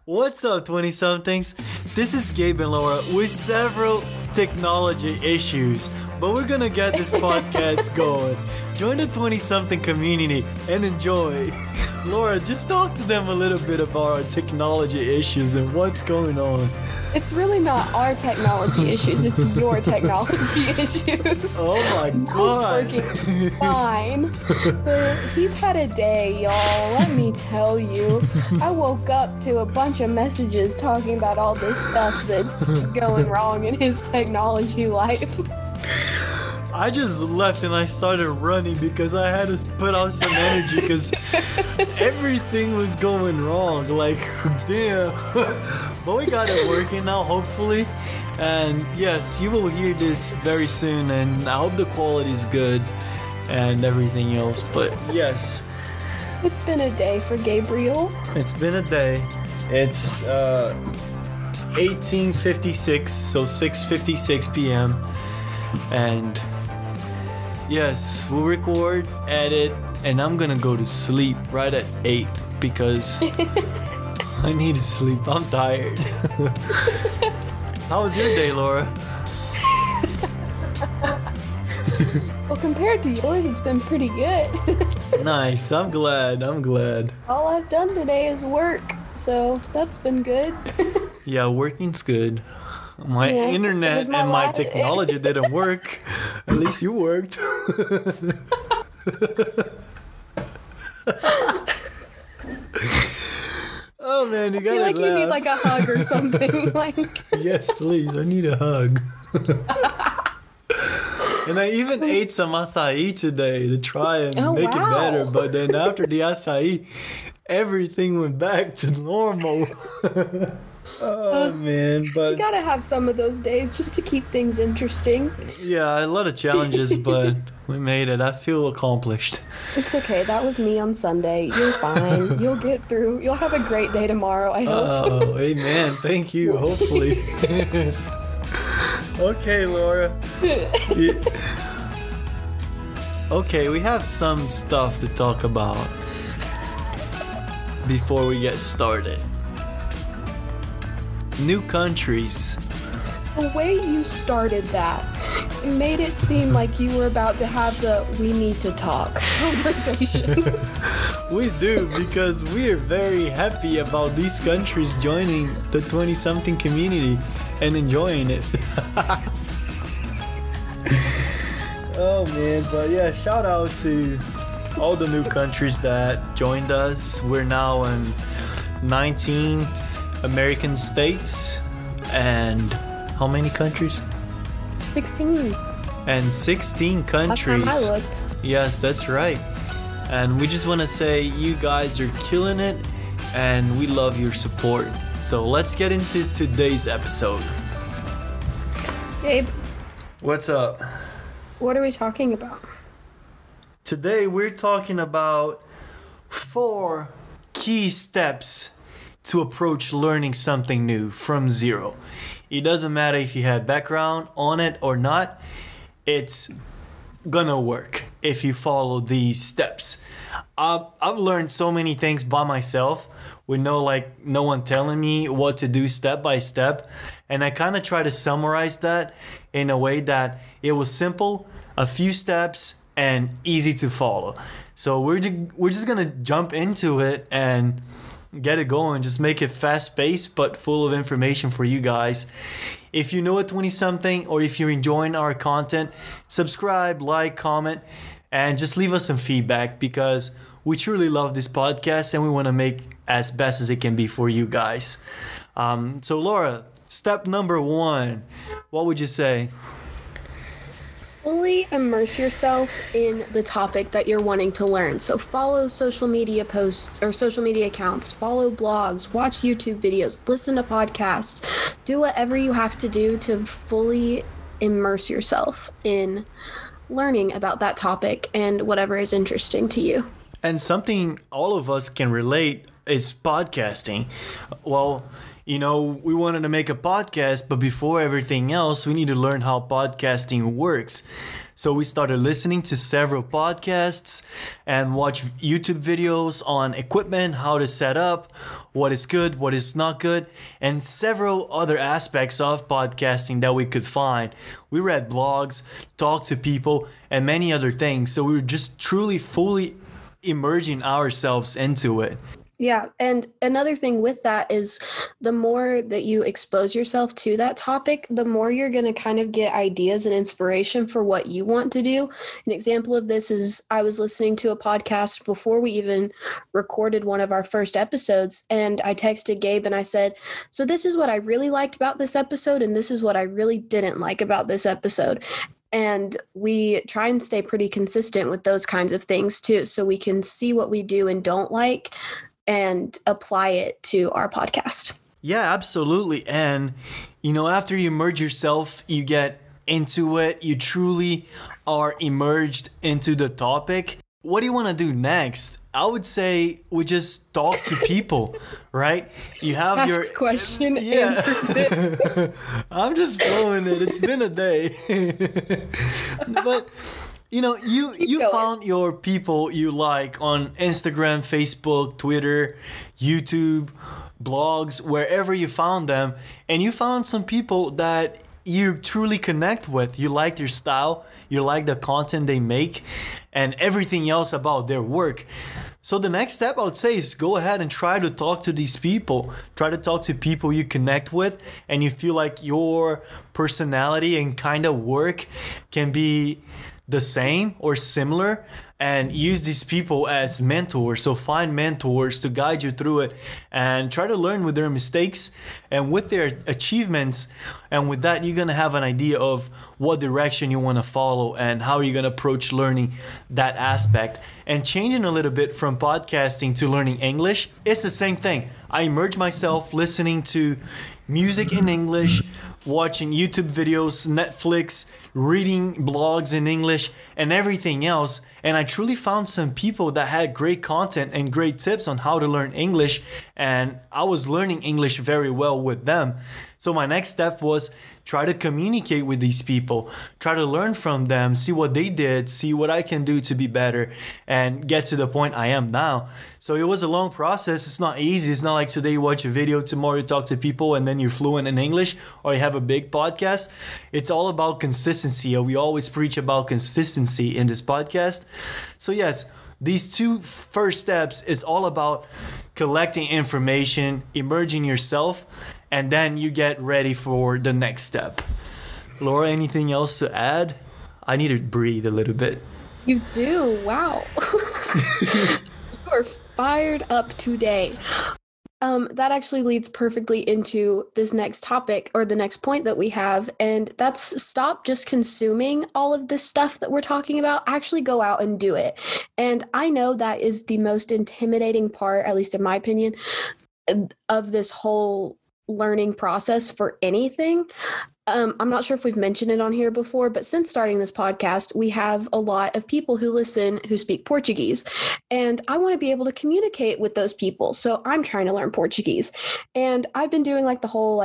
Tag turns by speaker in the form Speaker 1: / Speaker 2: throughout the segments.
Speaker 1: What's up, 20-somethings? This is Gabe and Laura with several technology issues, but we're gonna get this podcast going. Join the 20-something community and enjoy. Laura, just talk to them a little bit about our technology issues and what's going on.
Speaker 2: It's really not our technology issues, it's your technology issues.
Speaker 1: Oh my god.
Speaker 2: It's working fine. But he's had a day, y'all. Let me tell you. I woke up to a bunch of messages talking about all this stuff that's going wrong in his technology life.
Speaker 1: I just left and I started running because I had to put out some energy because everything was going wrong. Like, damn. But we got it working now, hopefully. And yes, you will hear this very soon. And I hope the quality is good and everything else. But yes.
Speaker 2: It's been a day for Gabriel.
Speaker 1: It's been a day. It's 18:56, so 6:56 p.m. And yes, we'll record, edit, and I'm gonna go to sleep right at 8 because I need to sleep. I'm tired. How was your day, Laura?
Speaker 2: Well, compared to yours, it's been pretty good.
Speaker 1: Nice. I'm glad.
Speaker 2: All I've done today is work, so that's been good.
Speaker 1: Yeah, working's good. My internet and my technology didn't work. At least you worked. Oh man, you gotta
Speaker 2: I feel like
Speaker 1: laugh.
Speaker 2: you need like a hug or something. Like,
Speaker 1: yes, please. I need a hug. And I even ate some acai today to try and make it better. But then after the acai, everything went back to normal. Oh man, but
Speaker 2: you gotta have some of those days just to keep things interesting.
Speaker 1: yeah, a lot of challenges, but we made it. I feel accomplished.
Speaker 2: It's okay. That was me on Sunday. You're fine. You'll get through. You'll have a great day tomorrow, I hope.
Speaker 1: Oh, amen. Thank you. Hopefully. Okay, Laura. Yeah. Okay, we have some stuff to talk about before we get started. New countries.
Speaker 2: The way you started that, it made it seem like you were about to have the "we need to talk" conversation.
Speaker 1: We do because we are very happy about these countries joining the 20-something community and enjoying it. Oh man, but yeah, shout out to all the new countries that joined us. We're now in 19 American states and how many countries?
Speaker 2: 16.
Speaker 1: And 16 countries.
Speaker 2: Last time I looked.
Speaker 1: Yes, that's right. And we just want to say you guys are killing it and we love your support. So let's get into today's episode.
Speaker 2: Gabe,
Speaker 1: What's up?
Speaker 2: what are we talking about?
Speaker 1: Today we're talking about 4 key steps to approach learning something new from zero. It doesn't matter if you have background on it or not. It's gonna work if you follow these steps. I've learned so many things by myself with no one telling me what to do step by step, and I kind of try to summarize that in a way that it was simple, a few steps, and easy to follow. So we're just gonna jump into it and get it going. Just make it fast-paced but full of information for you guys. If you know a 20-something or if you're enjoying our content, subscribe, like, comment, and just leave us some feedback because we truly love this podcast and we want to make as best as it can be for you guys. So Laura, step number 1, what would you say?
Speaker 2: Fully immerse yourself in the topic that you're wanting to learn. So follow social media posts or social media accounts, follow blogs, watch YouTube videos, listen to podcasts, do whatever you have to do to fully immerse yourself in learning about that topic and whatever is interesting to you.
Speaker 1: And something all of us can relate is podcasting. Well, you know, we wanted to make a podcast, but before everything else, we need to learn how podcasting works. So we started listening to several podcasts and watch YouTube videos on equipment, how to set up, what is good, what is not good, and several other aspects of podcasting that we could find. We read blogs, talked to people, and many other things. So we were just truly fully immersing ourselves into it.
Speaker 2: Yeah. And another thing with that is the more that you expose yourself to that topic, the more you're going to kind of get ideas and inspiration for what you want to do. An example of this is I was listening to a podcast before we even recorded one of our first episodes, and I texted Gabe and I said, so this is what I really liked about this episode, and this is what I really didn't like about this episode. And we try and stay pretty consistent with those kinds of things too, so we can see what we do and don't like and apply it to our podcast.
Speaker 1: Yeah, absolutely. And, after you immerse yourself, you get into it, you truly are immersed into the topic. What do you want to do next? I would say we just talk to people, right? You have
Speaker 2: Asks question, answers it.
Speaker 1: I'm just flowing it. It's been a day. But you found your people you like on Instagram, Facebook, Twitter, YouTube, blogs, wherever you found them, and you found some people that you truly connect with. You like their style, you like the content they make, and everything else about their work. So the next step I would say is go ahead and try to talk to these people. Try to talk to people you connect with and you feel like your personality and kind of work can be the same or similar, and use these people as mentors. So find mentors to guide you through it and try to learn with their mistakes and with their achievements. And with that, you're going to have an idea of what direction you want to follow and how you're going to approach learning that aspect. And changing a little bit from podcasting to learning English, it's the same thing. I immerse myself listening to music in English, watching YouTube videos, Netflix, reading blogs in English, and everything else. And I truly found some people that had great content and great tips on how to learn English. And I was learning English very well with them. So my next step was try to communicate with these people, try to learn from them, see what they did, see what I can do to be better and get to the point I am now. So it was a long process. It's not easy. It's not like today you watch a video, tomorrow you talk to people and then you're fluent in English or you have a big podcast. It's all about consistency. We always preach about consistency in this podcast. So yes, these two first steps is all about collecting information, immersing yourself, and then you get ready for the next step. Laura, anything else to add? I need to breathe a little bit.
Speaker 2: You do? Wow. You are fired up today. That actually leads perfectly into this next topic or the next point that we have, and that's stop just consuming all of this stuff that we're talking about. Actually go out and do it. And I know that is the most intimidating part, at least in my opinion, of this whole learning process for anything. I'm not sure if we've mentioned it on here before, but since starting this podcast, we have a lot of people who listen who speak Portuguese, and I want to be able to communicate with those people. So I'm trying to learn Portuguese, and I've been doing like the whole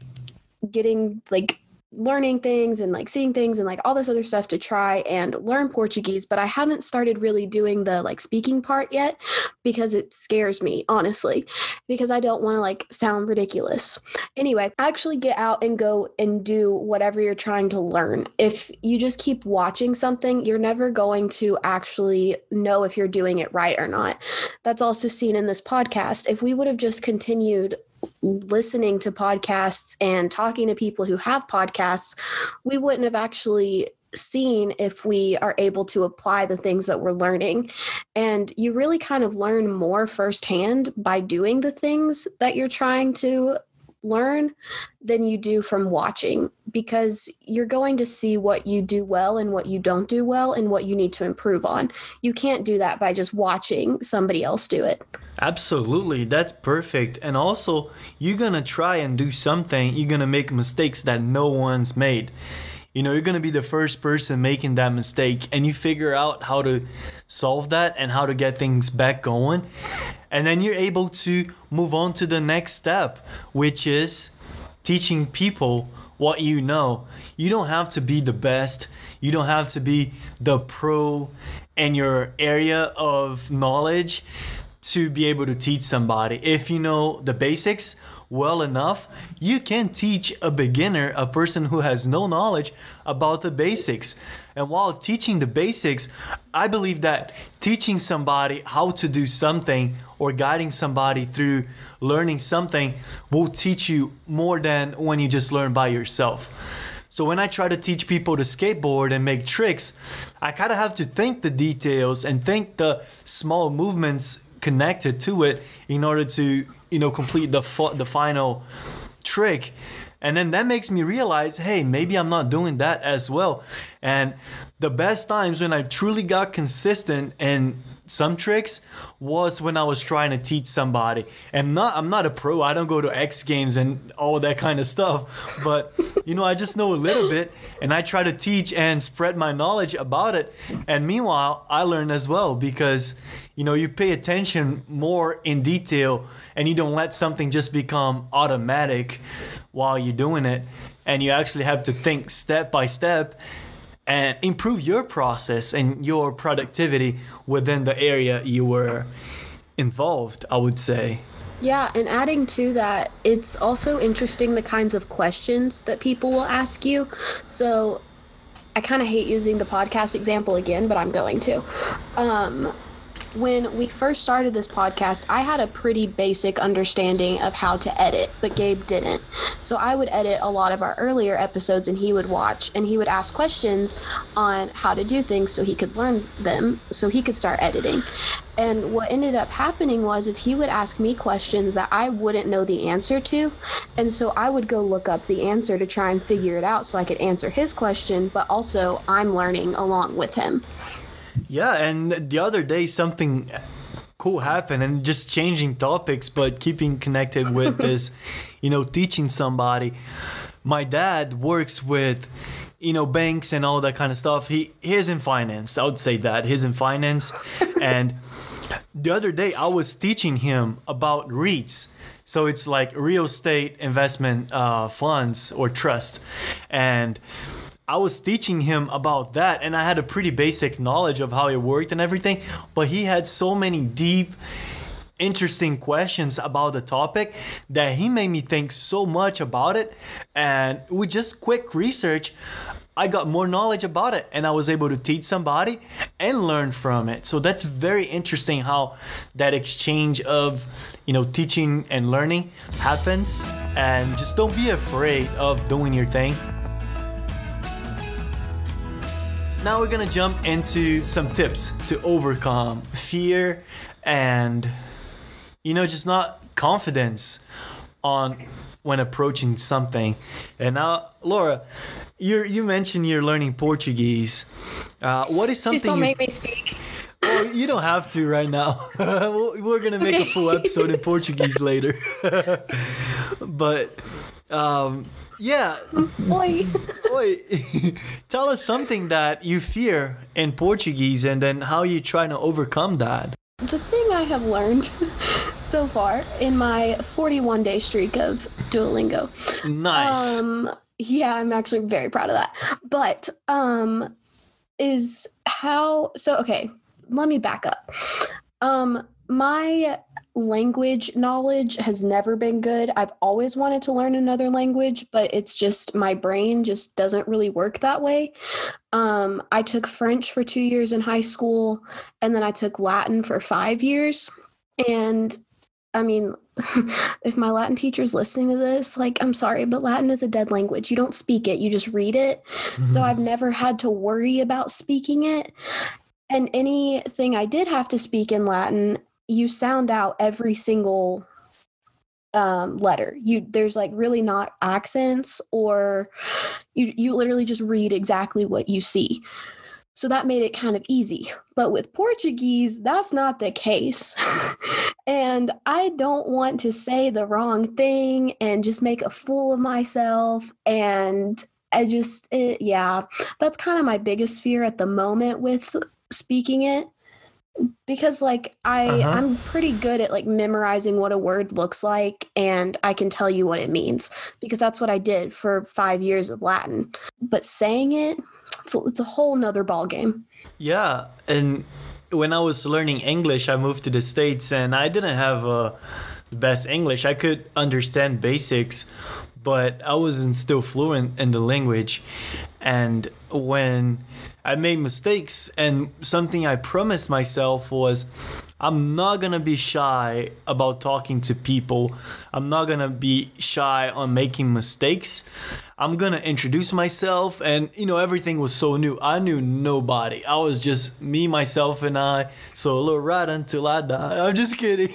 Speaker 2: getting learning things and seeing things and all this other stuff to try and learn Portuguese, but I haven't started really doing the speaking part yet because it scares me, honestly, because I don't want to sound ridiculous. Anyway, actually get out and go and do whatever you're trying to learn. If you just keep watching something, you're never going to actually know if you're doing it right or not. That's also seen in this podcast. If we would have just continued listening to podcasts and talking to people who have podcasts, we wouldn't have actually seen if we are able to apply the things that we're learning. And you really kind of learn more firsthand by doing the things that you're trying to learn than you do from watching, because you're going to see what you do well and what you don't do well and what you need to improve on. You can't do that by just watching somebody else do it.
Speaker 1: Absolutely, that's perfect. And also, you're gonna try and do something, you're gonna make mistakes that no one's made. You're going to be the first person making that mistake, and you figure out how to solve that and how to get things back going. And then you're able to move on to the next step, which is teaching people what you know. You don't have to be the best. You don't have to be the pro in your area of knowledge to be able to teach somebody. If you know the basics well enough, you can teach a beginner, a person who has no knowledge about the basics. And while teaching the basics, I believe that teaching somebody how to do something or guiding somebody through learning something will teach you more than when you just learn by yourself. So when I try to teach people to skateboard and make tricks, I kind of have to think the details and think the small movements connected to it in order to, complete the final trick. And then that makes me realize, hey, maybe I'm not doing that as well. And the best times when I truly got consistent in some tricks was when I was trying to teach somebody. And I'm not a pro. I don't go to X Games and all that kind of stuff. But, I just know a little bit, and I try to teach and spread my knowledge about it. And meanwhile, I learn as well because, you pay attention more in detail and you don't let something just become automatic while you're doing it. And you actually have to think step by step and improve your process and your productivity within the area you were involved, I would say.
Speaker 2: Yeah, and adding to that, it's also interesting the kinds of questions that people will ask you. So I kind of hate using the podcast example again, but I'm going to. When we first started this podcast, I had a pretty basic understanding of how to edit, but Gabe didn't. So I would edit a lot of our earlier episodes and he would watch and he would ask questions on how to do things so he could learn them, so he could start editing. And what ended up happening is he would ask me questions that I wouldn't know the answer to. And so I would go look up the answer to try and figure it out so I could answer his question, but also I'm learning along with him.
Speaker 1: Yeah, and the other day something cool happened, and just changing topics but keeping connected with this, teaching somebody. My dad works with, banks and all that kind of stuff. He is in finance. I would say that he's in finance. And the other day I was teaching him about REITs. So it's like real estate investment funds or trust. And I was teaching him about that, and I had a pretty basic knowledge of how it worked and everything, but he had so many deep, interesting questions about the topic that he made me think so much about it. And with just quick research, I got more knowledge about it, and I was able to teach somebody and learn from it. So that's very interesting how that exchange of, teaching and learning happens. And just don't be afraid of doing your thing. Now we're gonna jump into some tips to overcome fear and, just not confidence on when approaching something. And now, Laura, you mentioned you're learning Portuguese. What is something?
Speaker 2: Please don't make me speak.
Speaker 1: Well, you don't have to right now. We're gonna make a full episode in Portuguese later. But. Yeah.
Speaker 2: Oi.
Speaker 1: Tell us something that you fear in Portuguese and then how you're trying to overcome that.
Speaker 2: The thing I have learned so far in my 41-day streak of Duolingo.
Speaker 1: Nice.
Speaker 2: Yeah, I'm actually very proud of that. But is how okay, let me back up. My language knowledge has never been good. I've always wanted to learn another language, but it's just my brain just doesn't really work that way. I took French for 2 years in high school, and then I took Latin for 5 years. And I mean, if my Latin teacher's listening to this, I'm sorry, but Latin is a dead language. You don't speak it, you just read it. Mm-hmm. So I've never had to worry about speaking it. And anything I did have to speak in Latin, you sound out every single letter. There's really not accents, or you literally just read exactly what you see. So that made it kind of easy. But with Portuguese, that's not the case. And I don't want to say the wrong thing and just make a fool of myself. And that's kind of my biggest fear at the moment with speaking it. Because like I'm pretty good at like memorizing what a word looks like, and I can tell you what it means because that's what I did for 5 years of Latin. But saying it, it's a whole nother ball game.
Speaker 1: Yeah, and when I was learning English, I moved to the States and I didn't have the best English. I could understand basics, but I wasn't still fluent in the language. And when I made mistakes, and something I promised myself was I'm not gonna be shy about talking to people. I'm not gonna be shy on making mistakes. I'm gonna introduce myself, and everything was so new. I knew nobody. I was just me, myself, and I. Solo right until I die. I'm just kidding.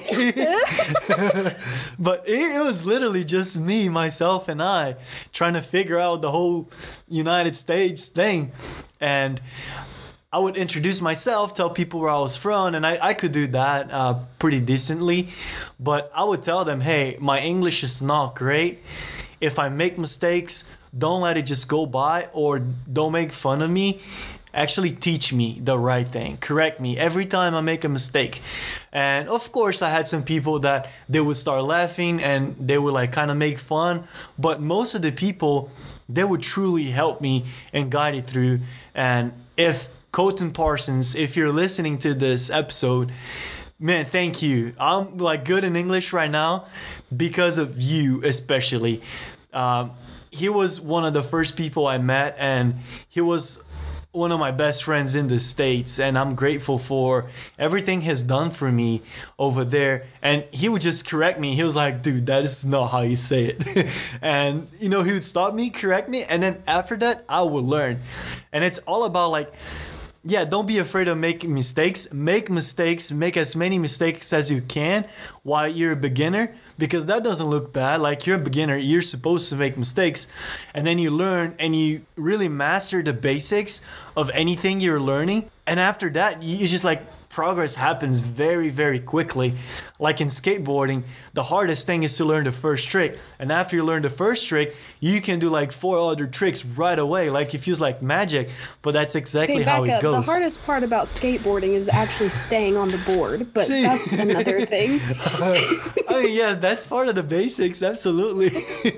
Speaker 1: But it was literally just me, myself, and I trying to figure out the whole United States thing. And I would introduce myself, tell people where I was from, and I could do that pretty decently. But I would tell them, hey, my English is not great. If I make mistakes, don't let it just go by, or don't make fun of me. Actually teach me the right thing. Correct me every time I make a mistake. And of course, I had some people that they would start laughing and they would like kind of make fun. But most of the people, they would truly help me and guide it through. And if Colton Parsons, if you're listening to this episode, man, thank you. I'm like good in English right now because of you, especially. He was one of the first people I met, and he was one of my best friends in the States, and I'm grateful for everything he's done for me over there. And he would just correct me. He was like, dude, that is not how you say it. And he would stop me, correct me, and then after that I would learn. And it's all about like, yeah, don't be afraid of making mistakes. Make mistakes. Make as many mistakes as you can while you're a beginner, because that doesn't look bad. Like, you're a beginner, you're supposed to make mistakes, and then you learn and you really master the basics of anything you're learning. And after that, you just like progress happens very, very quickly. Like in skateboarding, the hardest thing is to learn the first trick. And after you learn the first trick, you can do like 4 other tricks right away. Like it feels like magic, but that's exactly how it goes.
Speaker 2: The hardest part about skateboarding is actually staying on the board, but that's another thing.
Speaker 1: I mean, yeah, that's part of the basics, absolutely.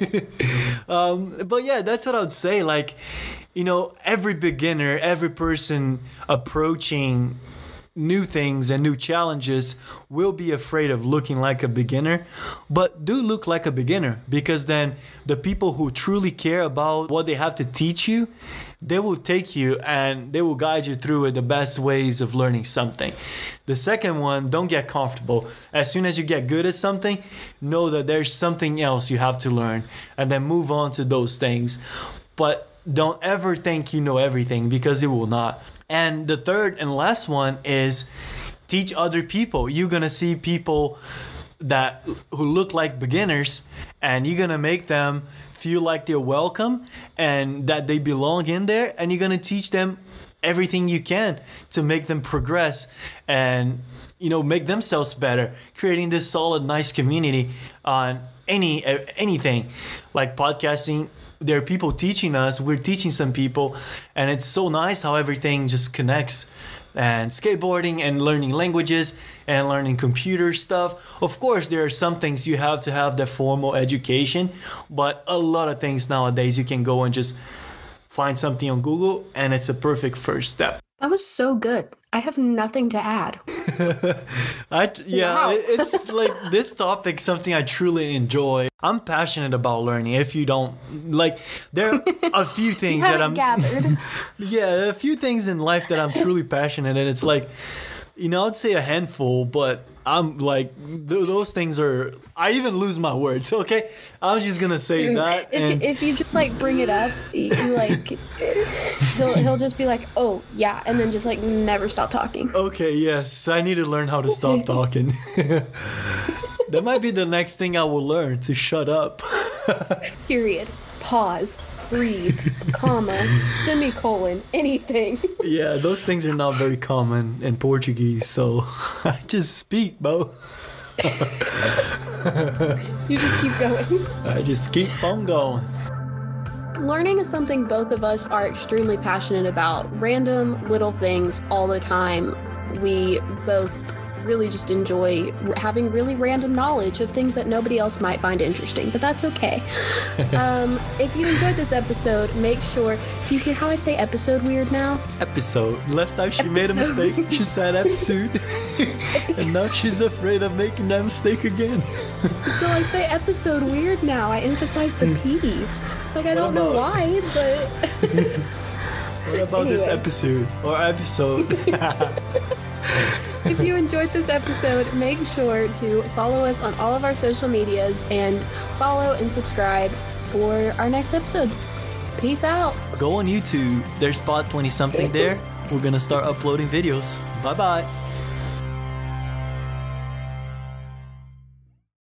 Speaker 1: But yeah, that's what I would say. Like, every beginner, every person approaching new things and new challenges will be afraid of looking like a beginner, but do look like a beginner, because then the people who truly care about what they have to teach you, they will take you and they will guide you through it, the best ways of learning something. The second one, don't get comfortable. As soon as you get good at something, know that there's something else you have to learn, and then move on to those things. But don't ever think you know everything, because it will not. And the third and last one is teach other people. You're going to see people who look like beginners, and you're going to make them feel like they're welcome and that they belong in there. And you're going to teach them everything you can to make them progress and, make themselves better, creating this solid, nice community on anything like podcasting. There are people teaching us, we're teaching some people, and it's so nice how everything just connects. And skateboarding and learning languages and learning computer stuff. Of course, there are some things you have to have the formal education, but a lot of things nowadays you can go and just find something on Google, and it's a perfect first step.
Speaker 2: That was so good. I have nothing to add.
Speaker 1: Wow. It's like this topic, something I truly enjoy. I'm passionate about learning. If you don't like, there are a few things that I'm
Speaker 2: gathered.
Speaker 1: Yeah, a few things in life that I'm truly passionate, and it's like, I'd say a handful, but I'm like, those things are, I even lose my words, okay? I was just gonna say that.
Speaker 2: If you just like bring it up, you like, he'll just be like, oh yeah, and then just like never stop talking.
Speaker 1: Okay, yes, I need to learn how to stop talking. That might be the next thing I will learn, to shut up.
Speaker 2: Period. Pause. Breathe. Comma. Semicolon. Anything.
Speaker 1: Yeah, those things are not very common in Portuguese, so I just speak, bro.
Speaker 2: You just keep going.
Speaker 1: I just keep on going.
Speaker 2: Learning is something both of us are extremely passionate about. Random little things all the time. we both really just enjoy having really random knowledge of things that nobody else might find interesting, but that's okay. If you enjoyed this episode, make sure, do you hear how I say episode weird now?
Speaker 1: Episode. Last time she made a mistake, she said episode. And now she's afraid of making that mistake again.
Speaker 2: So I say episode weird now. I emphasize the P. Like, I don't know why, but...
Speaker 1: What about this episode? Or episode?
Speaker 2: If you enjoyed this episode, make sure to follow us on all of our social medias and follow and subscribe for our next episode. Peace out.
Speaker 1: Go on YouTube. There's Pod 20 something there. We're gonna start uploading videos. Bye bye.